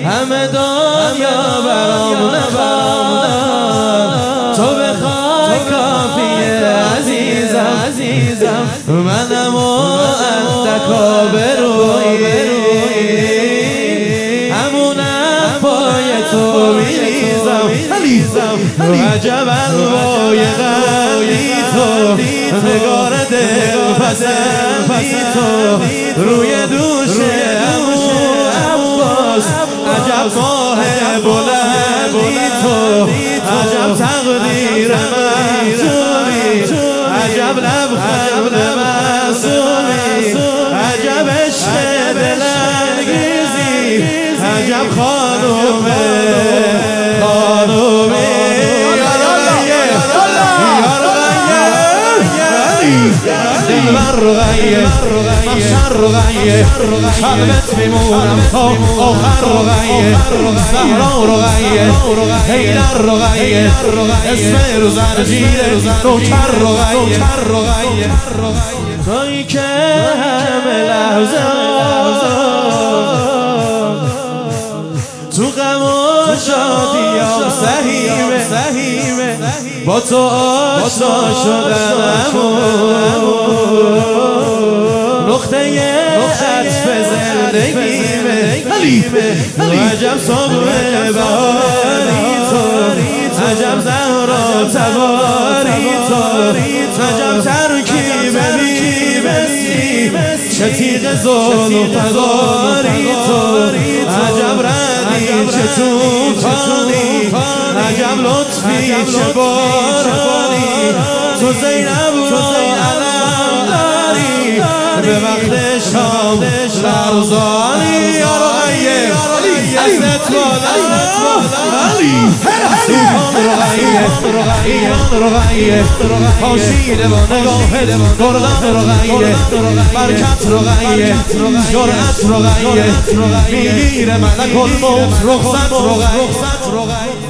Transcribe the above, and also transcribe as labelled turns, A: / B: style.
A: همه دنیا برام نخواد، تو بخوای کافیه عزیزم. منم و اختکا بروی همونم پای تو میریزم. عجب الوای قلبی تو، نگار دل پسندی تو، روی دوش عمو عباس عجب ماه بلندی تو، عجب تقدیر محتومی، عجب لبخند معصومی، عجب عشق دلانگیزی، عجب خانومی. دلبر رو غیه محشر رو غیه شربت میمونم تا آخر رو غیه زهرا رو غیه حیدر رو غیه اسم رو زنجیره نوکر رو غیه تویی که همه لحظه تو غم و شادیام سهیمه، با تو آشنا شدم نقطه عطف زندگیمه. عجب صبح بهاری تو، عجب زهرا تباری تو، عجب ترکیب بی‌مثلی، چه تیغ زلف غاری تو، عجب ردی چه توفانی، عجب لطفی چه بارانی، تو زینب رو علم داری، به وقت شام لرزانی. یارو غیه دستت بالا ایمان رو غیه پاشیده با نگاهت گردن رو غیه برکت رو غیه جرأت رو غیه میگیره ملک الموت رخصت رو غیه